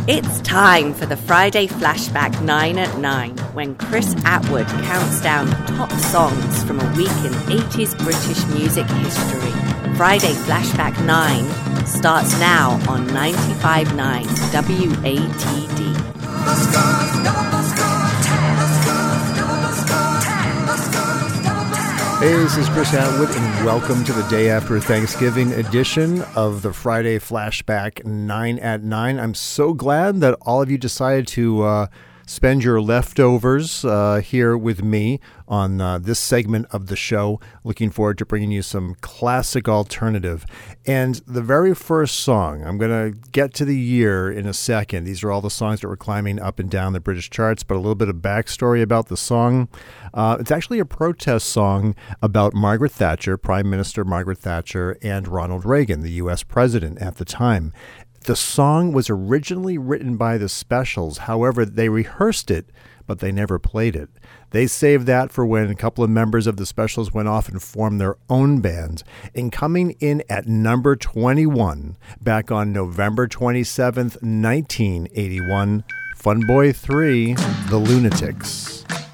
It's time for the Friday Flashback 9 at 9, when Chris Atwood counts down top songs from a week in 80s British music history. Friday Flashback 9 starts now on 95.9 WATD. Hey, this is Chris Atwood, and welcome to the day after Thanksgiving edition of the Friday Flashback 9 at 9. I'm so glad that all of you decided to spend your leftovers here with me on this segment of the show. Looking forward to bringing you some classic alternative. And the very first song, I'm going to get to the year in a second. These are all the songs that were climbing up and down the British charts, but a little bit of backstory about the song. It's actually a protest song about Margaret Thatcher, Prime Minister Margaret Thatcher, and Ronald Reagan, the U.S. president at the time. The song was originally written by the Specials. However, they rehearsed it, but they never played it. They saved that for when a couple of members of the Specials went off and formed their own band. And coming in at number 21, back on November 27th, 1981, Fun Boy 3, The Lunatics.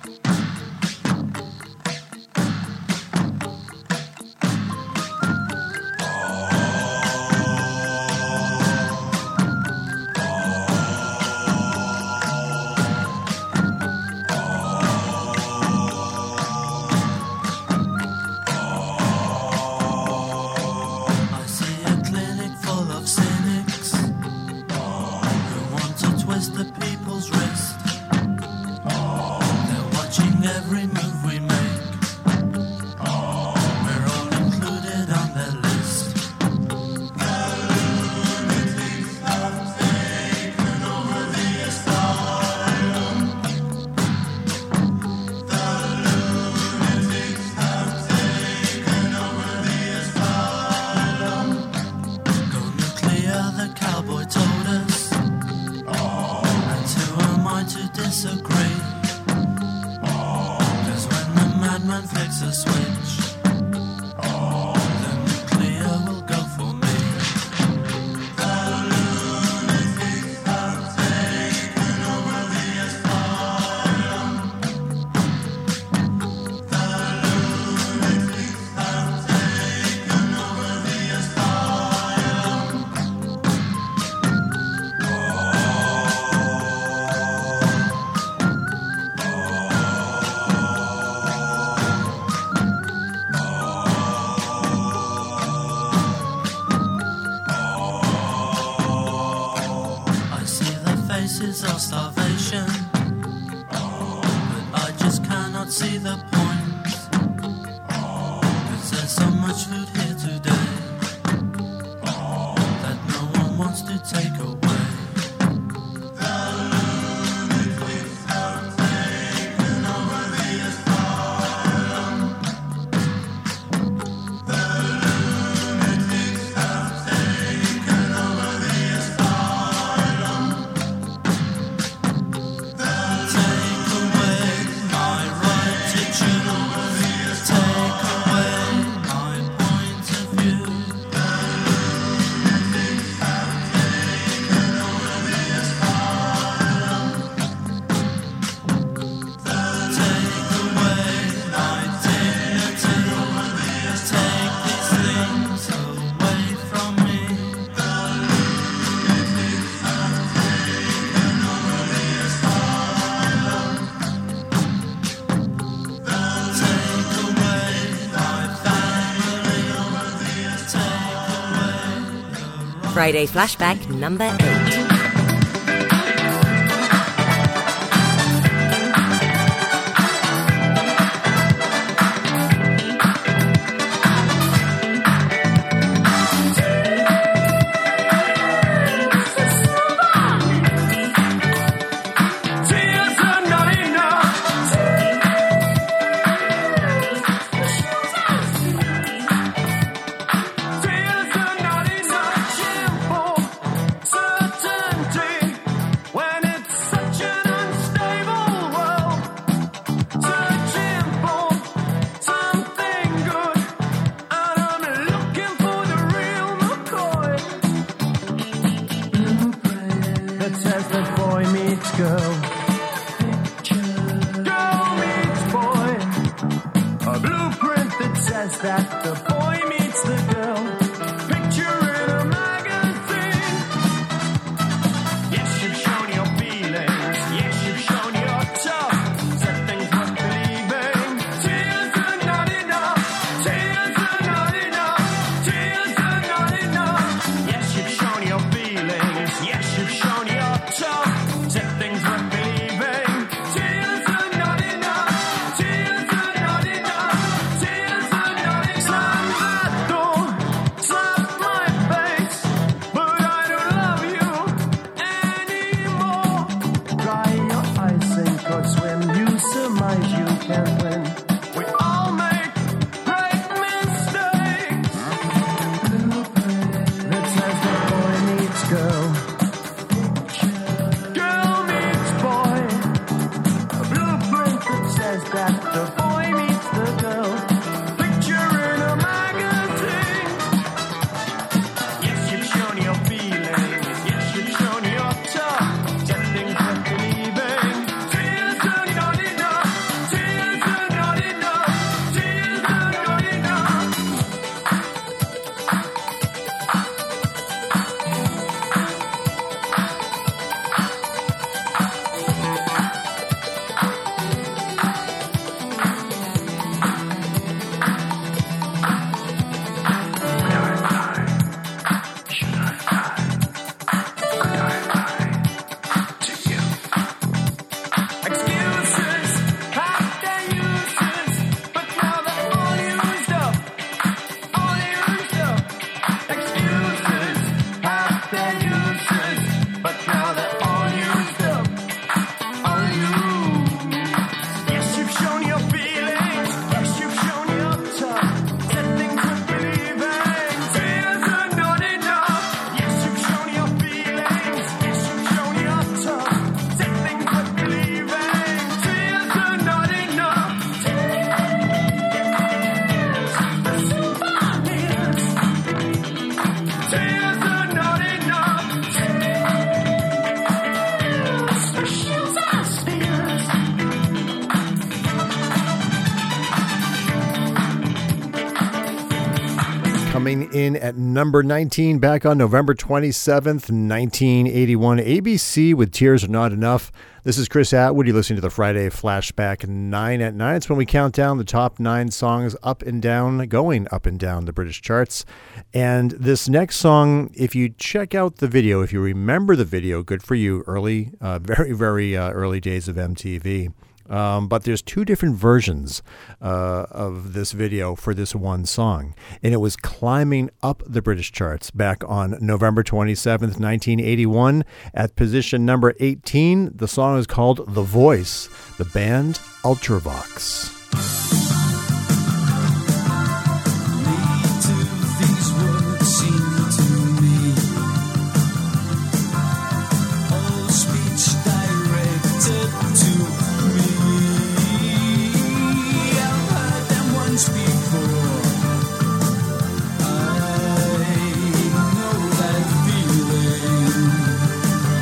Friday Flashback number 8. Turn says that boy meets girl. Girl meets boy. A blueprint that says that the boy meets the girl. Picture in a magazine. Yes, you've shown your feelings. Yes, you've shown your tough. Said things worth believing. Tears are not enough. Tears are not enough. Tears are not enough. Yes, you've shown your feelings. Yes, you've shown your tough. Said things worth believing. Tears are not enough. Tears are not enough. Tears are not enough. Slam that door. Slap my face. But I don't love you anymore. Dry your eyes, sink or swim. You surmise you can't win. We all make great mistakes. That says the boy meets girl. Girl meets boy. A blueprint that says that the boy meets the girl. Picture in a magazine. Yes, you've shown your feelings. Yes, you've shown your tough. Said things worth believing. Tears are not enough. Tears are not enough. Tears are not enough. Excuses have their uses, but now they're all used up. All used up. Excuses have their uses, but now they're all used up. All used. Yes, you've shown your feelings. Yes, you've shown your tough. Said things worth believing. Tears are not enough. Yes, you've shown your feelings. Yes, you've shown your tough. Said things worth believing. Tears are not enough. Tears are not enough. Shields and spears. Coming in at number 19, back on November 27th, 1981, ABC with Tears Are Not Enough. This is Chris Atwood. You're listening to the Friday Flashback 9 at 9. It's when we count down the top 9 songs up and down, going up and down the British charts. And this next song, if you check out the video, if you remember the video, good for you, early, very early days of MTV. But there's 2 different versions of this video for this one song. And it was climbing up the British charts back on November 27th, 1981 at position number 18. The song is called The Voice, the band Ultravox.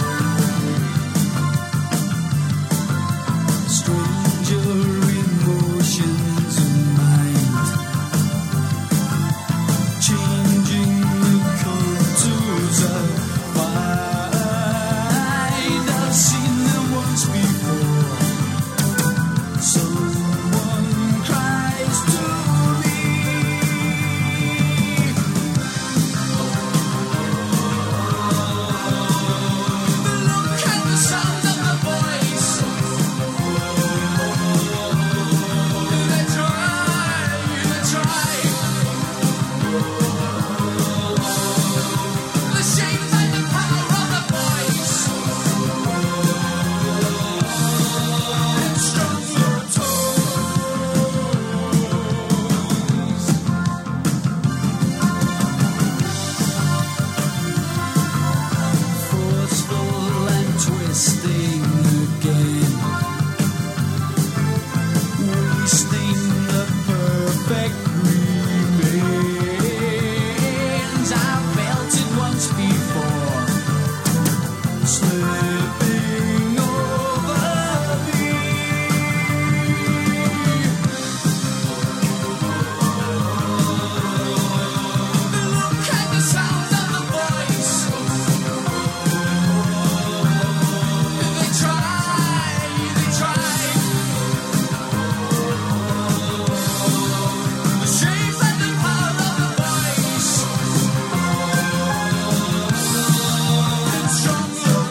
Stranger in slipping over me. The look and the sound of the voice. They try. The shape and the power of the voice. It's from your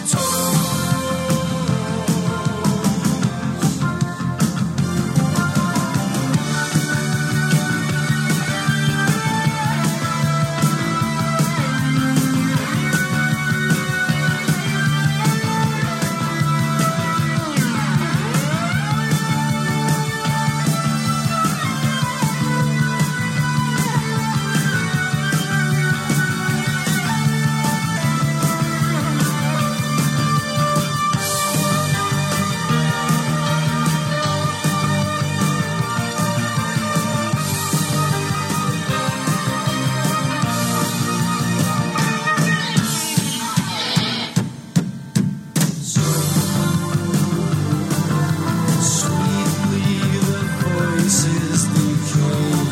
sweetly the voices decay.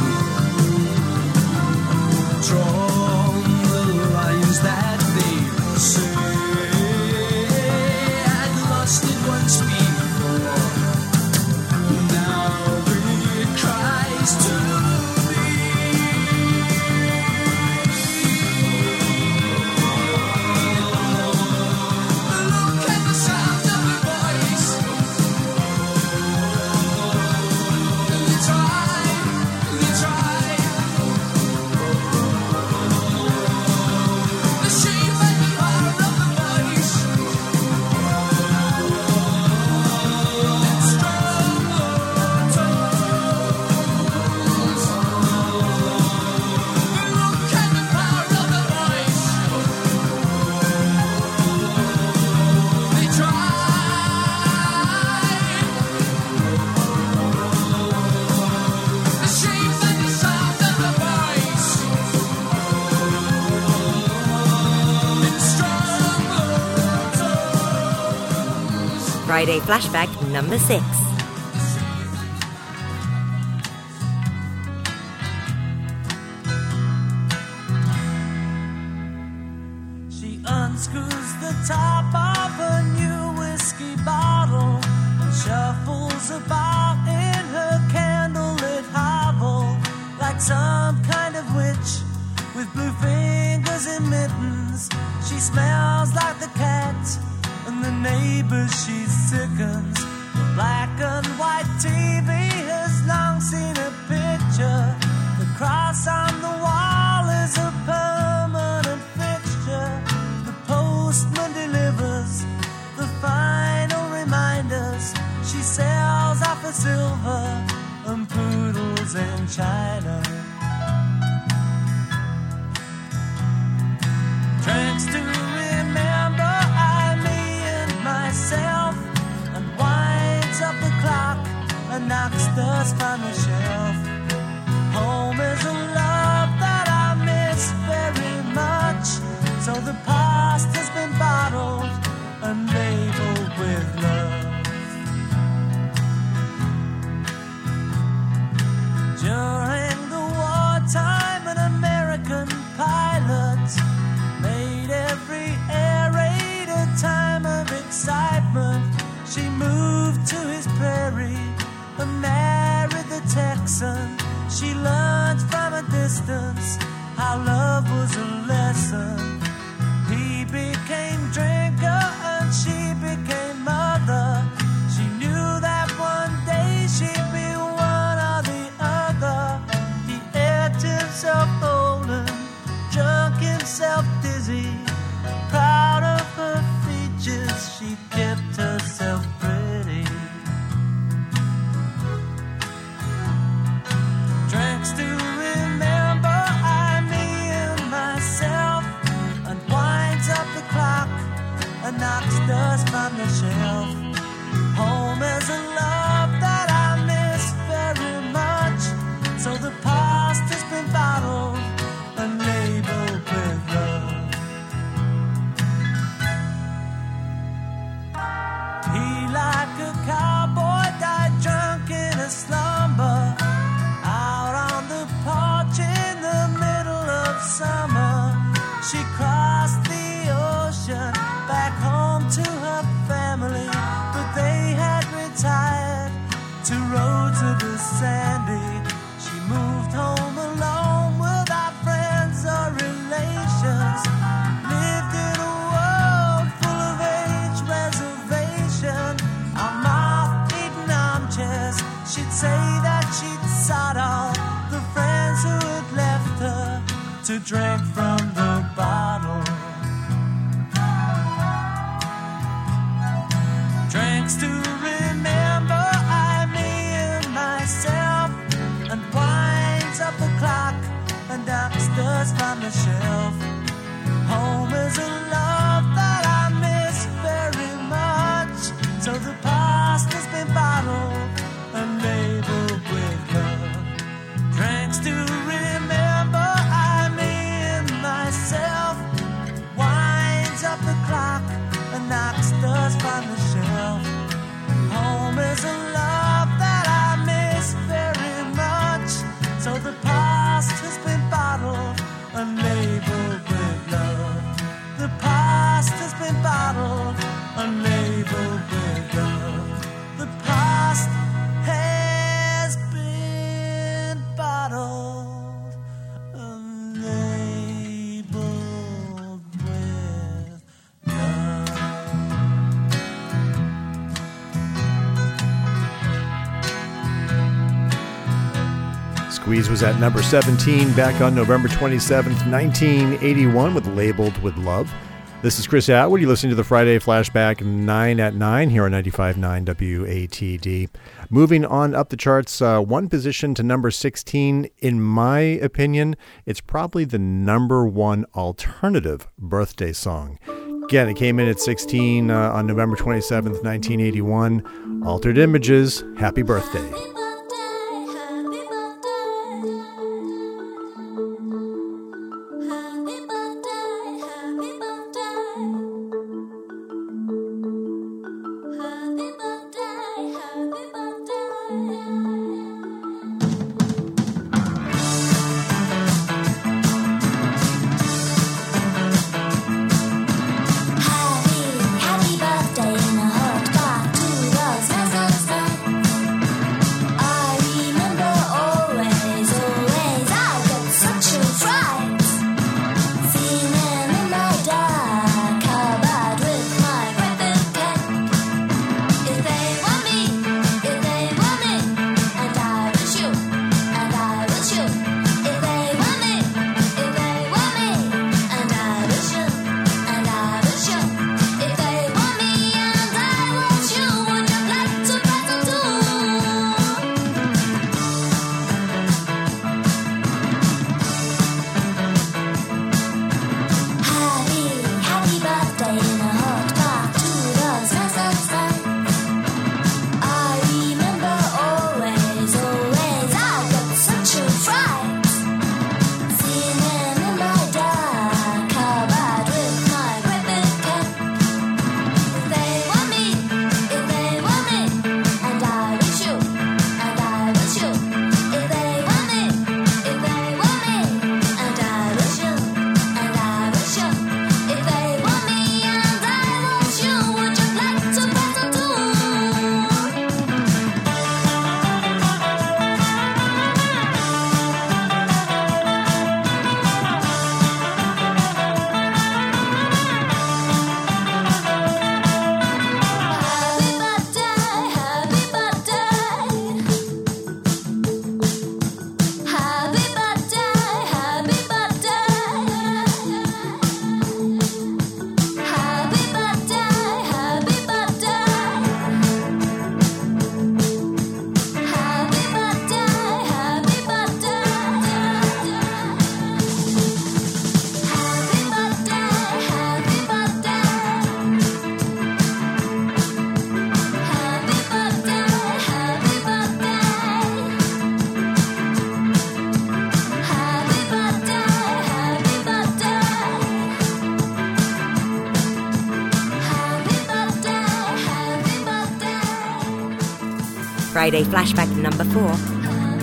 Draw the lines that they say. I'd lost it once before. Now it cries to the look and the sound of the voice. You try. The shape and the power of the voice. It's stronger tones. The look and the power of the voice. They try. The shape and the sound of the voice. It's stronger tones. Friday Flashback number 6. She unscrews the top of her new whiskey bottle and shuffles about in her candlelit hovel like some kind of witch with blue fingers and mittens. She smells like the cat and the neighbors she sickens. The black and white TV has long seen a picture. The cross on the wall is a permanent fixture. The postman delivers the final reminders. She sells off her silver and poodles and china. Drinks to remember I, me and myself, and winds up the clock and knocks dust on the shelf. Home is a love that I miss very much, so the past has been bottled and labeled with love. During the wartime, an American pilot made every air raid a time of excitement. She moved to his prairie and married the Texan. She learned from a distance how love was a lesson. He became drinker and she became mother. She knew that one day she'd be one or the other. He ate himself old and drunk himself dizzy. Proud of her features, she kept herself pretty. Drinks to remember I, me and myself, and winds up the clock and knocks dust from the shelf. Home is a love that I miss very much, so the past has been bottled and labeled with love. He, like a cowboy, died drunk in a slumber, out on the porch in the middle of summer. She crossed the ocean back home to her family, but they had retired to roads of the sandy. She moved home alone without friends or relations, lived in a world full of age reservation. On moth-eaten armchairs, she'd say that she'd sought all the friends who had left her to drink from the bottle. Drinks to remember, I, me, and myself, and winds up the clock and upstairs from the shelf. Home is a love that I miss very much, so the past has been bottled and labeled with love. Drinks to remember, I, me, and myself, winds up the clock and knocks dust from the shelf. Home is a love that I miss very much, so the past has been bottled and labeled with love. The past has been bottled and labeled with love. The past has been bottled and labeled with love. Squeeze was at number 17 back on November 27th, 1981 with Labeled with Love. This is Chris Atwood. You're listening to the Friday Flashback 9 at 9 here on 95.9 WATD. Moving on up the charts, one position to number 16. In my opinion, it's probably the number one alternative birthday song. Again, it came in at 16 on November 27th, 1981. Altered Images, Happy Birthday. Happy birthday in a hot bath, 2 rows, Friday Flashback number 4.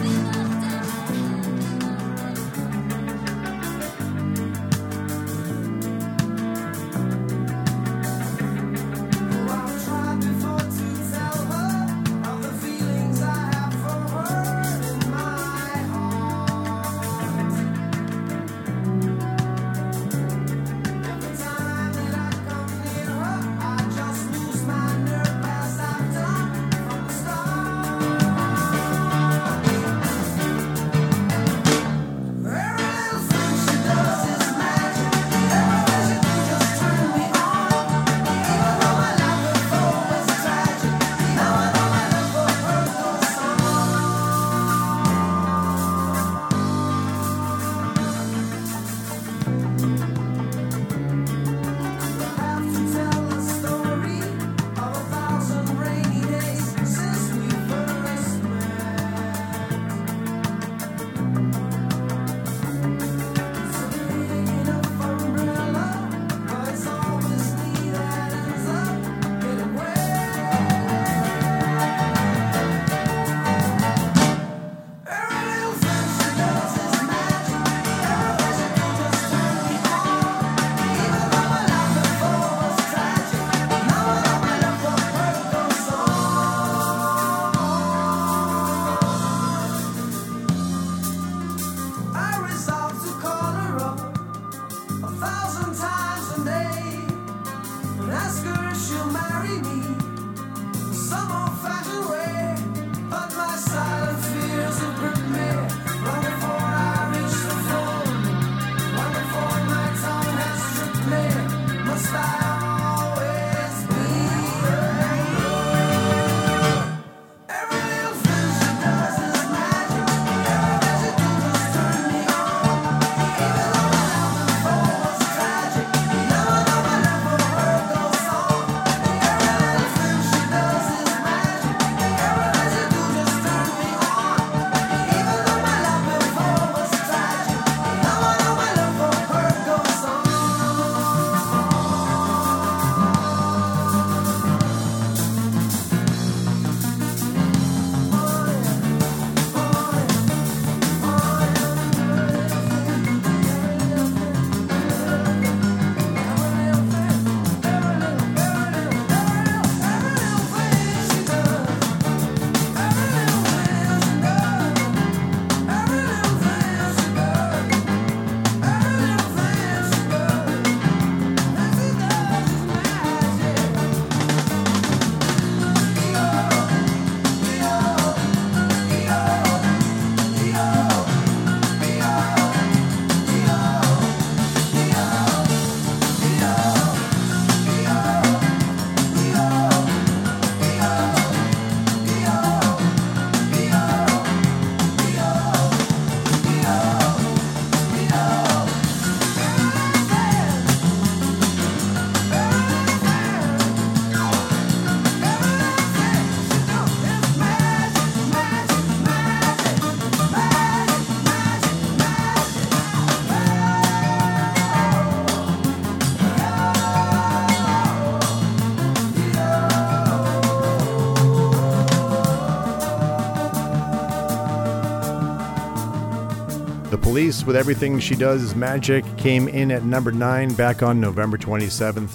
Police with Everything She Does Is Magic came in at number 9 back on November 27th,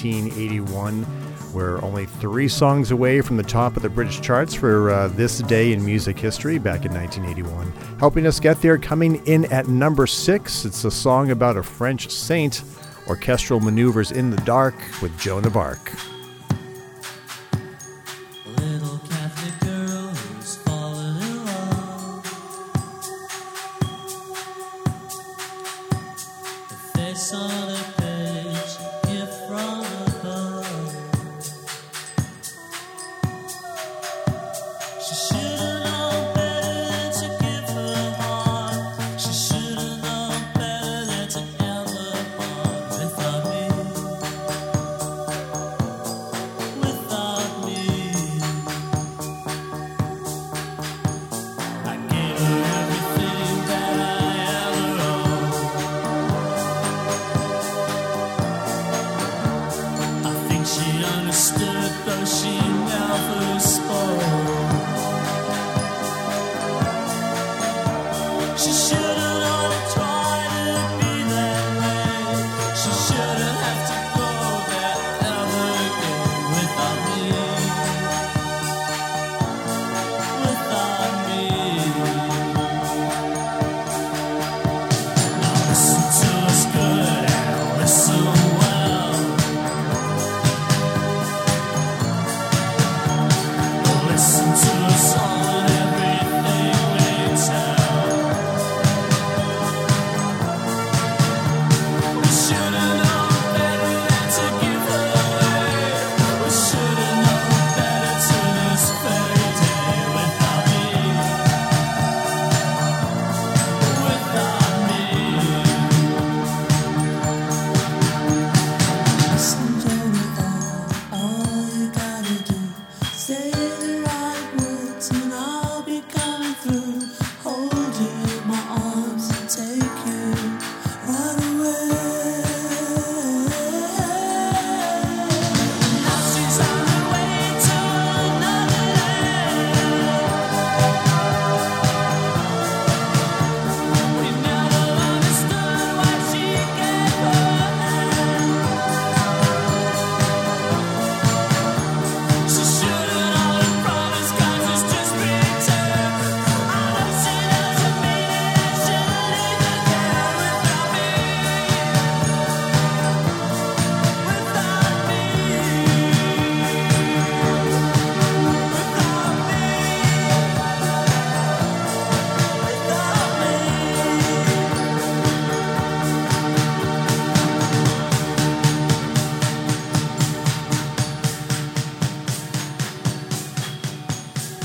1981. We're only 3 songs away from the top of the British charts for this day in music history back in 1981. Helping us get there, coming in at number 6, it's a song about a French saint, Orchestral Maneuvers in the Dark with Joan of Arc.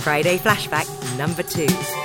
Friday Flashback number 2.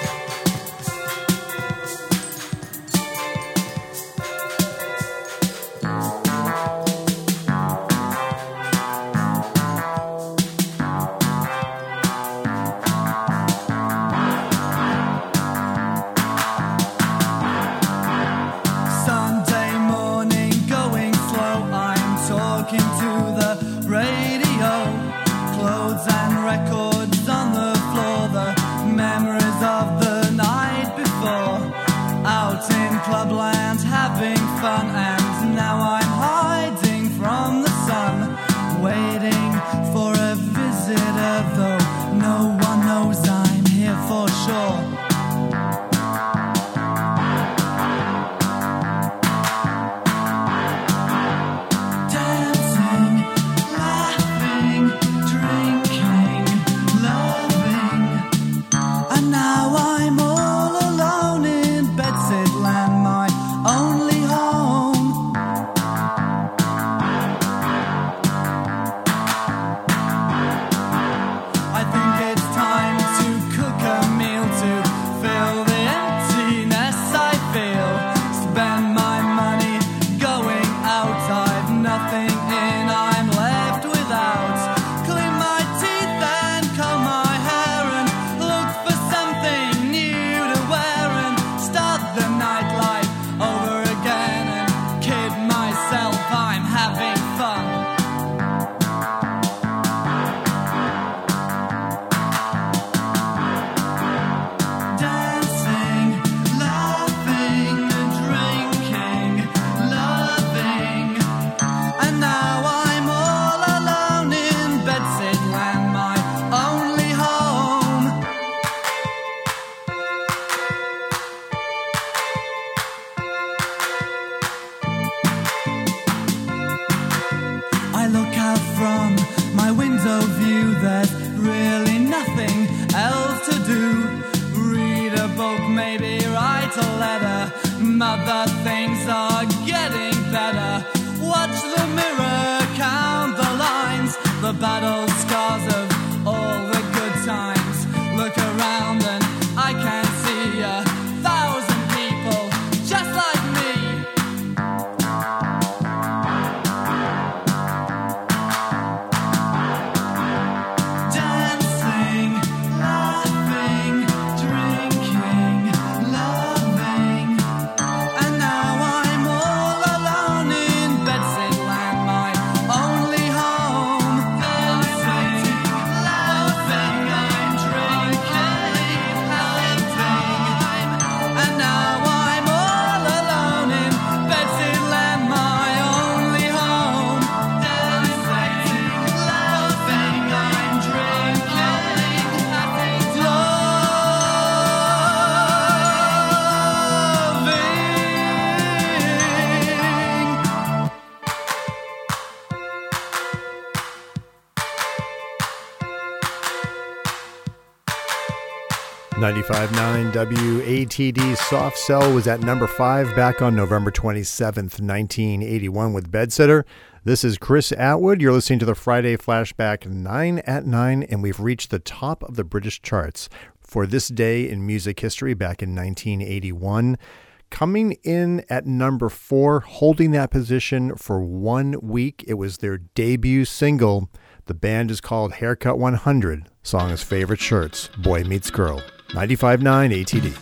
.959 WATD Soft Cell was at number 5 back on November 27th, 1981 with Bedsitter. This is Chris Atwood. You're listening to the Friday Flashback 9 at 9, and we've reached the top of the British charts for this day in music history back in 1981. Coming in at number 4, holding that position for 1 week. It was their debut single. The band is called Haircut 100. Song is Favorite Shirts, Boy Meets Girl. 95.9 ATD.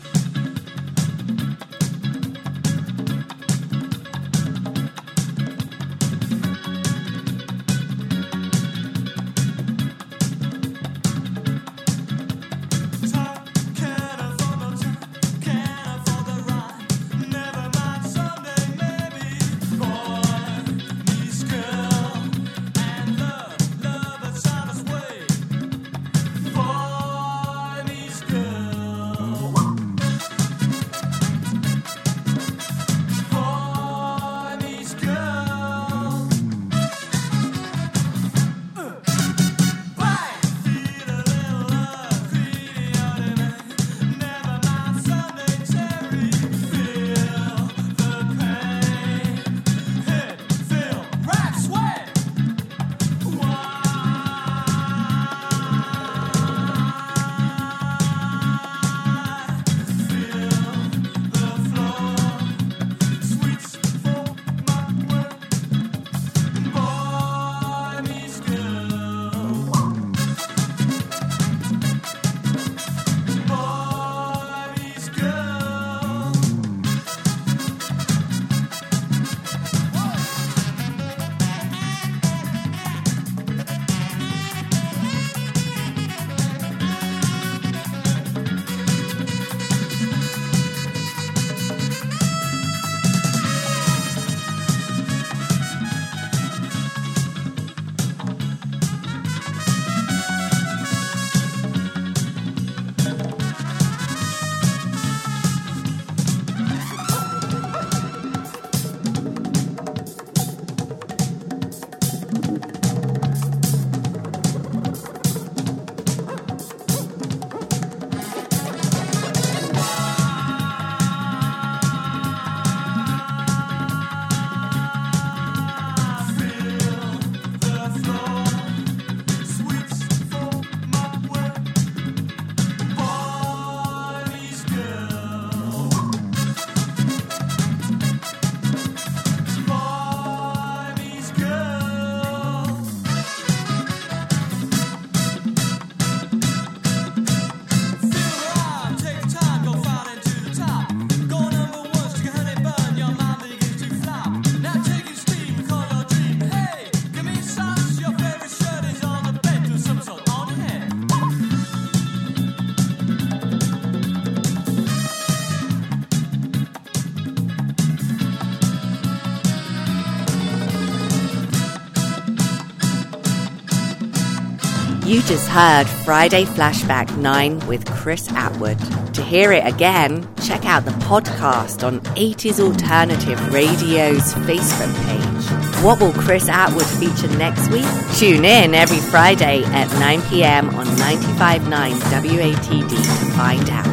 You just heard Friday Flashback 9 with Chris Atwood. To hear it again, check out the podcast on 80s Alternative Radio's Facebook page. What will Chris Atwood feature next week? Tune in every Friday at 9 p.m. on 95.9 WATD to find out.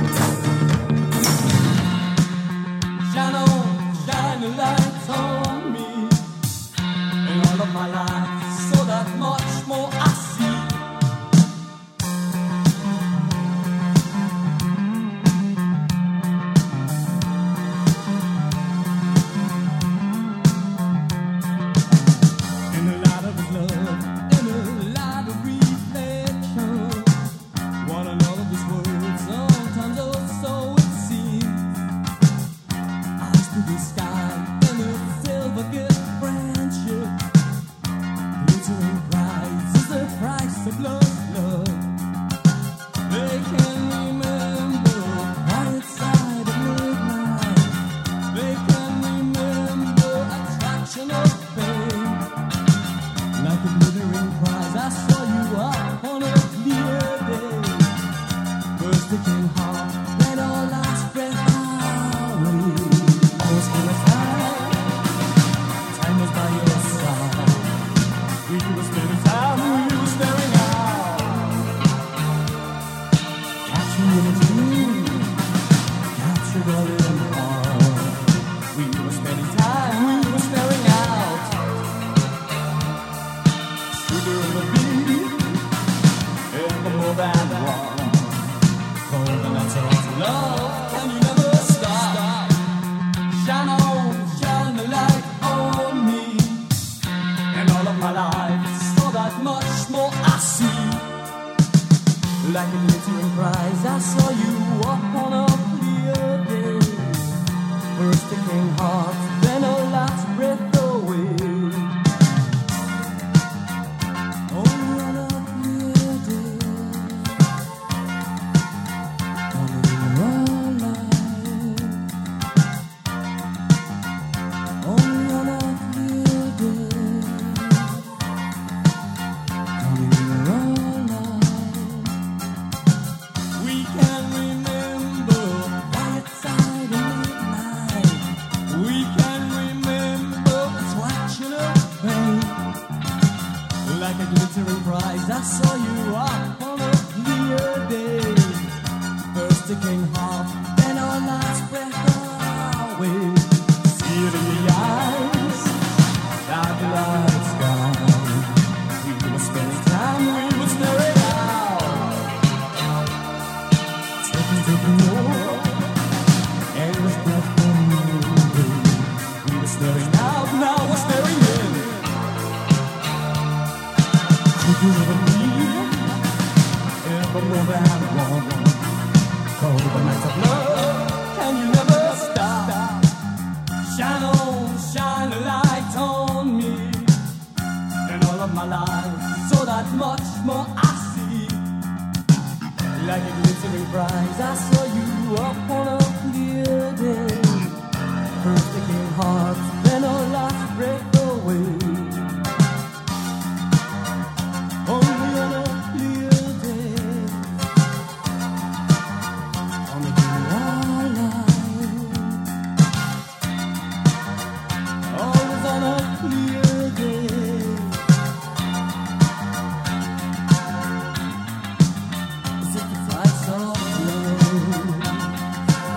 Shine on, shine a light on me in all of my life, so that much more I see. In the light of his love, in the light of reflection, one another this world, sometimes oh so it seems. Eyes to the sky and the silver gift friendship, glittering prize is the price of love, love. They can remember quiet side of midnight. They can remember attraction of fame. Like a glittering prize, I saw you up on a clear day. First it came hard, then our last breath away. Was in a time was by your side. We were spending time, we were staring out. Catching in a dream, captured all in heart. We were spending time, we were staring out. Sugar and the beat, ever more than one. Cold and that's all love, and you never stop. Shine on, shine the light on me, and all of my life, so that much more I see. Like a glittering prize, I saw you up on a clear day. First it came hard, then our last breath away. Only on a clear day, coming in our life. Only on a clear day, coming in our life. We can remember quiet side of midnight. We can remember attraction of fame. Like a glittering prize, I saw you up on a clear day. First it came hard, then our last breath away. See it in the eyes, dark light sky. We were spending time, we were staring out. Taking more, endless breath moving. We were staring out, now we're staring in. Could you ever leave? Ever more than one. Cold the nights of love, can you never stop? Shine on, shine a light on me, and all of my life, so that much more I see. Like a glittering prize, I saw you up on a clear day. First it came hard, then our last breath away. Only on a clear day, coming in our life. Always on a clear day. Is it the price of love?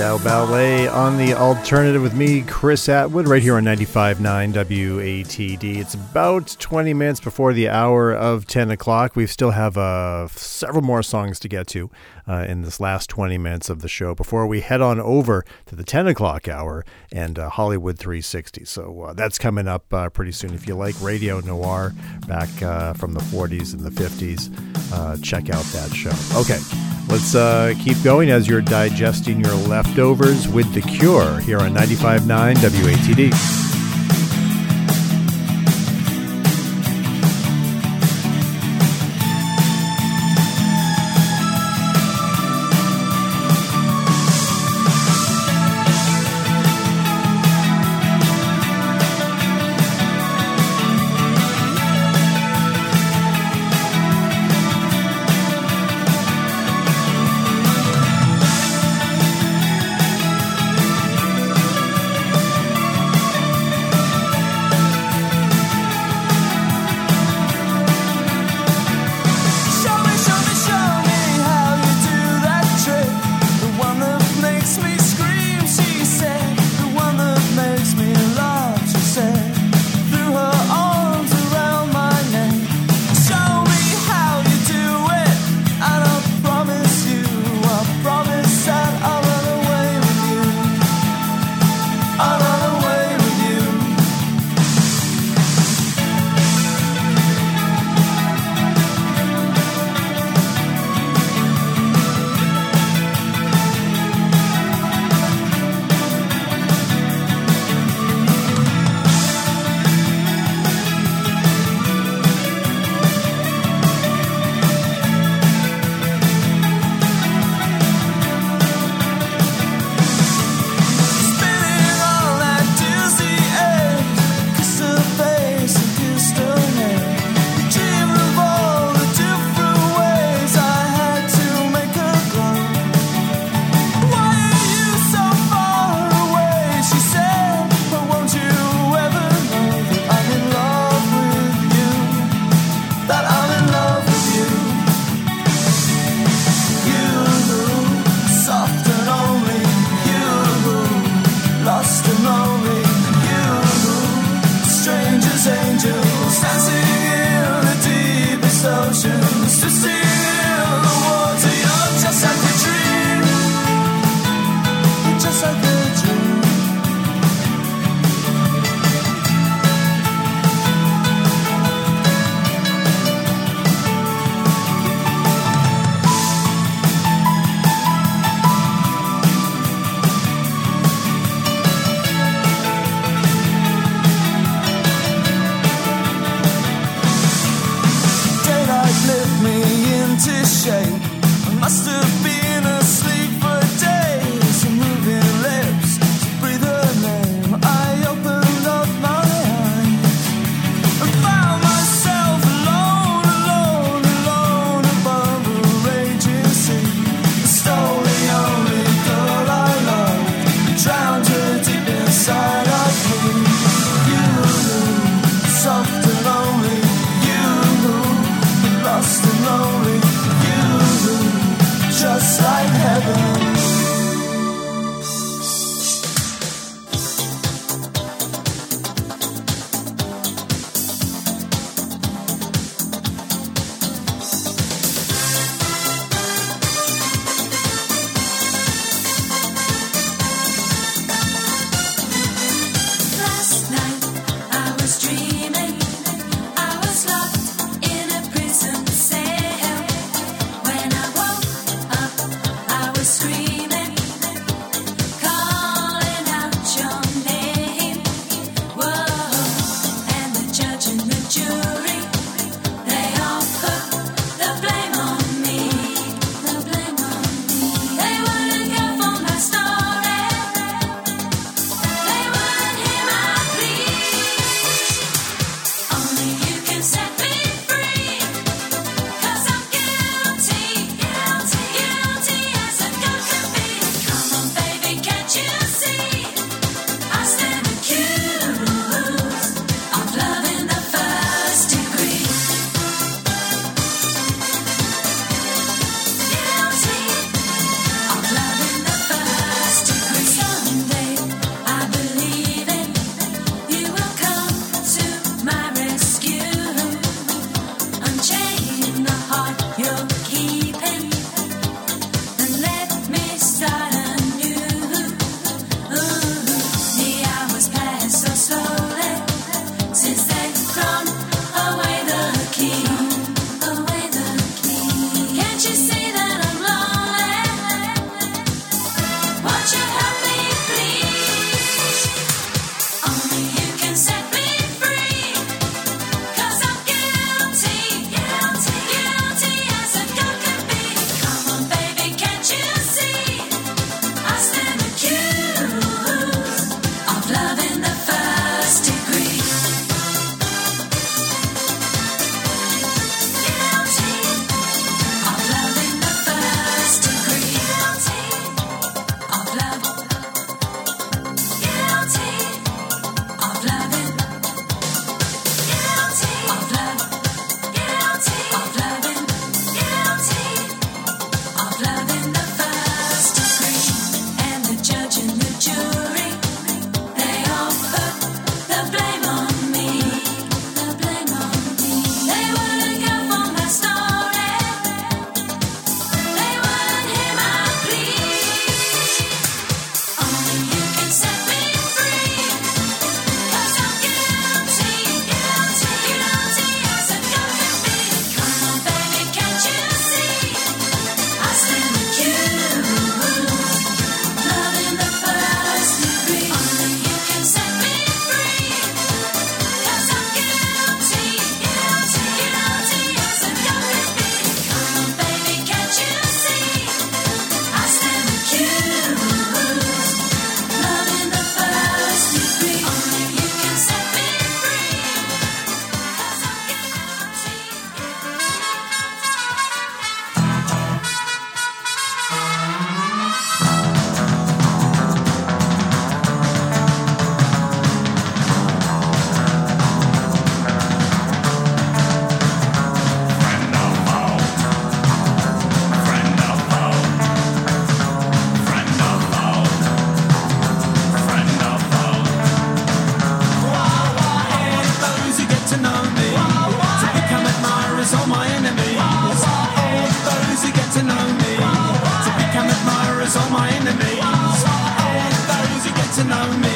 Spandau Ballet on the Alternative with me, Chris Atwood, right here on 95.9 WATD. It's about 20 minutes before the hour of 10 o'clock. We still have several more songs to get to in this last 20 minutes of the show before we head on over to the 10 o'clock hour and Hollywood 360. So that's coming up pretty soon. If you like radio noir back from the 40s and the 50s, check out that show. Okay. Let's keep going as you're digesting your leftovers with The Cure here on 95.9 WATD.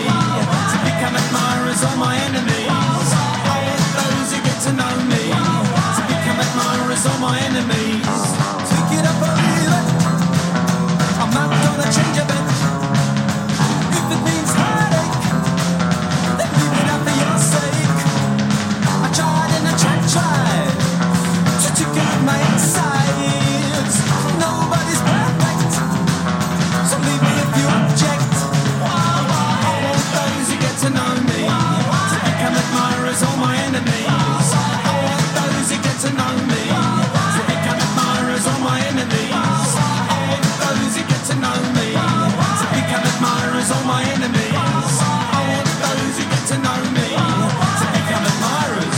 to become admirers of my enemies. I want those who get to know me to become admirers of my enemies. Take it up or leave it, I'm not gonna change a bit. If it means heartache, then leave it out for your sake. I tried and I tried to take out my insides. Nobody's perfect, so leave me if you object. I want those who get to know me to become admirers of my enemies. I want those who get to know me to become admirers of my enemies. I want those who get to know me to become admirers of my enemies. I want those who get to know me to become admirers.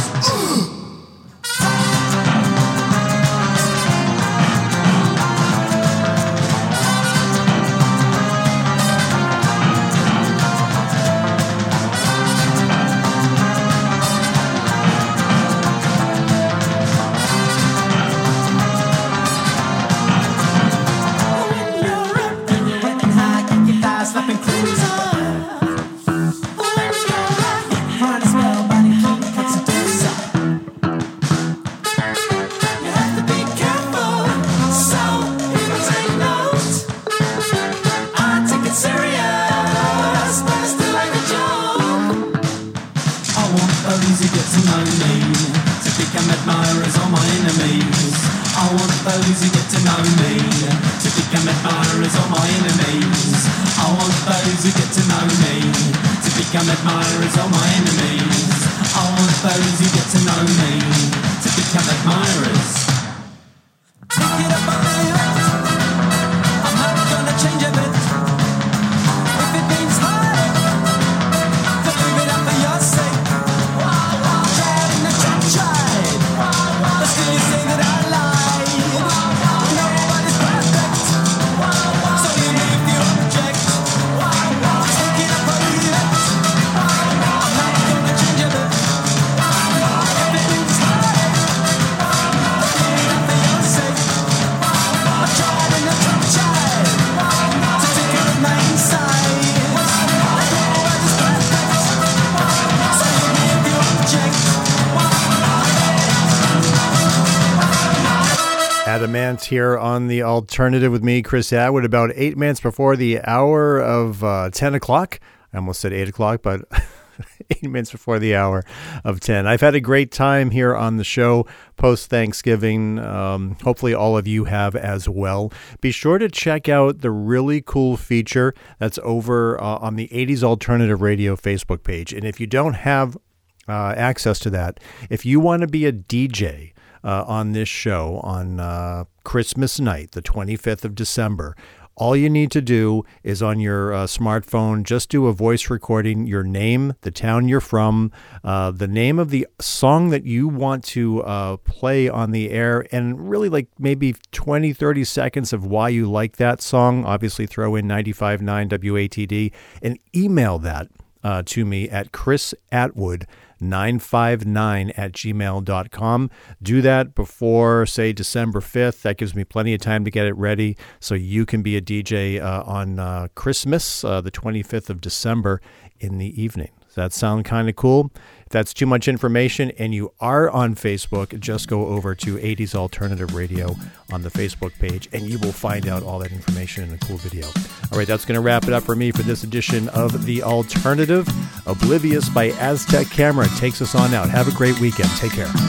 Adamant here on The Alternative with me, Chris Atwood, about 8 minutes before the hour of 10 o'clock. I almost said 8 o'clock, but 8 minutes before the hour of 10. I've had a great time here on the show post-Thanksgiving. Hopefully all of you have as well. Be sure to check out the really cool feature that's over on the 80s Alternative Radio Facebook page. And if you don't have access to that, if you want to be a DJ on this show on Christmas night, the 25th of December, all you need to do is on your smartphone, just do a voice recording, your name, the town you're from, the name of the song that you want to play on the air, and really like maybe 20, 30 seconds of why you like that song. Obviously throw in 95.9 WATD and email that to me at chrisatwood959@gmail.com. Do that before, say, December 5th. That gives me plenty of time to get it ready so you can be a DJ on Christmas, the 25th of December in the evening. Does that sound kind of cool? If that's too much information and you are on Facebook, just go over to 80s Alternative Radio on the Facebook page and you will find out all that information in a cool video. All right, that's going to wrap it up for me for this edition of The Alternative. Oblivious by Aztec Camera takes us on out. Have a great weekend. Take care.